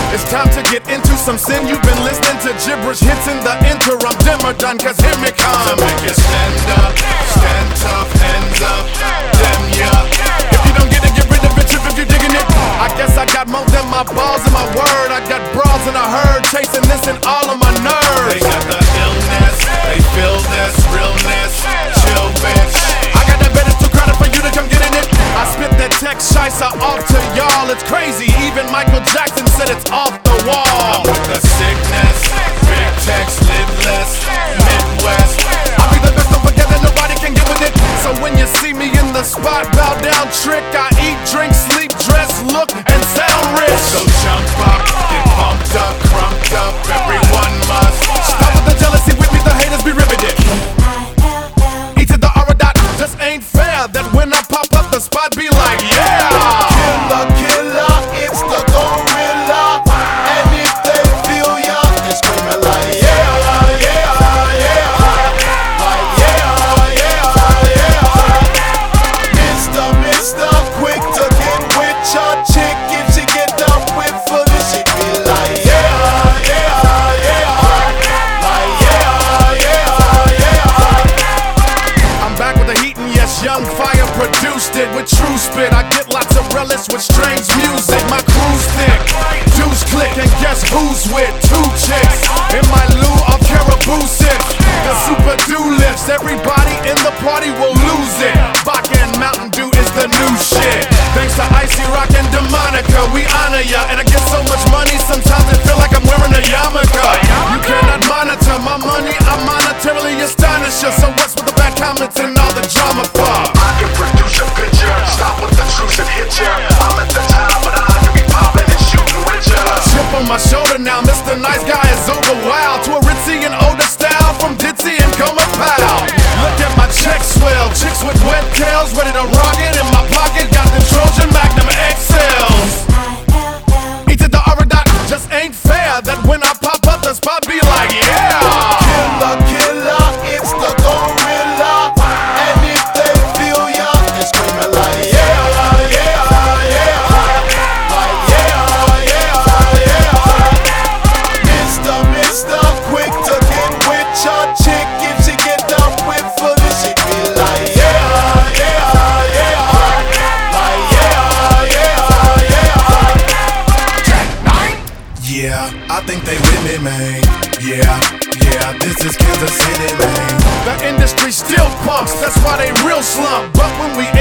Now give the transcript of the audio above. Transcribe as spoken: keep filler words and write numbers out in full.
It's time to get into some sin. You've been listening to gibberish hits in the interim. Dimmer done, cause here me come. To make you stand up, stand tough, hands up, damn yeah. If you don't get it, get rid of it, if you're digging it. I guess I got more than my balls and my word. I got bras in a herd, chasing this and all of my nerves. They got the illness, they feel this realness. Chill, bitch. I got that bed, it's too crowded for you to come get in it. I spit that tech shicer off to y'all. It's crazy, even Michael Jackson said it's off the wall. I'm with the sickness, big text, lidless, Midwest. I'll be the best, don't forget that nobody can get with it. So when you see me in the spot, bow down trick. I eat, drink, sleep, dress, look, and sound rich. So jump up, get pumped up, crumped up. Everyone must stop with the jealousy with me, the haters be riveted. E to the R dot, just ain't fair that when I pop up, the spot be like, yeah. Killer, killer, it's the gorilla. And if they feel ya, they screaming like, yeah, yeah, yeah. Like, yeah, yeah, yeah. Mister, mister, quick to get with your chick. If she get up with for this, she be like, yeah, yeah, yeah. Like, yeah, yeah, yeah. I'm back with the heat and yes, Young Fire produced it with true spit. I get lots of relish with strange music. My crew's thick, juice click, and guess who's with two chicks in my Lou of Caribou sip. The super do lifts, everybody in the party will lose it. Vodka and Mountain Dew is the new shit. Thanks to Icy Rock and Demonica, we honor ya. And I get so much money, sometimes it feel like I'm wearing a yarmulke. You cannot monitor my money, I monetarily astonish ya. So what's with the bad comments and all the drama for? I can produce a picture, stop with the truth and hit ya. I'm at the top, but I can be popping and shooting with ya. Chip on my shoulder now, Mister Nice Guy is over wild. To a ritzy and older style from Ditzy and Coma Pow. Look at my check swell, chicks with wet tails, ready to rock it. In my pocket, got the Trojan Magnum X Ls. E to the R dot, just ain't fair that when I pop up, the spot be like, yeah. Killer, killer, it's the gorilla. And if they feel ya, they screaming like, yeah, yeah, yeah. Like, yeah, yeah, yeah. Mister, mister, quick to get with your chick. If she get up with for this, she be like, yeah, yeah, yeah. Like, yeah, yeah, yeah. Yeah, I think they with me, man. Yeah, yeah, this is Kansas City, man. The industry still pumps, that's why they real slump. But when we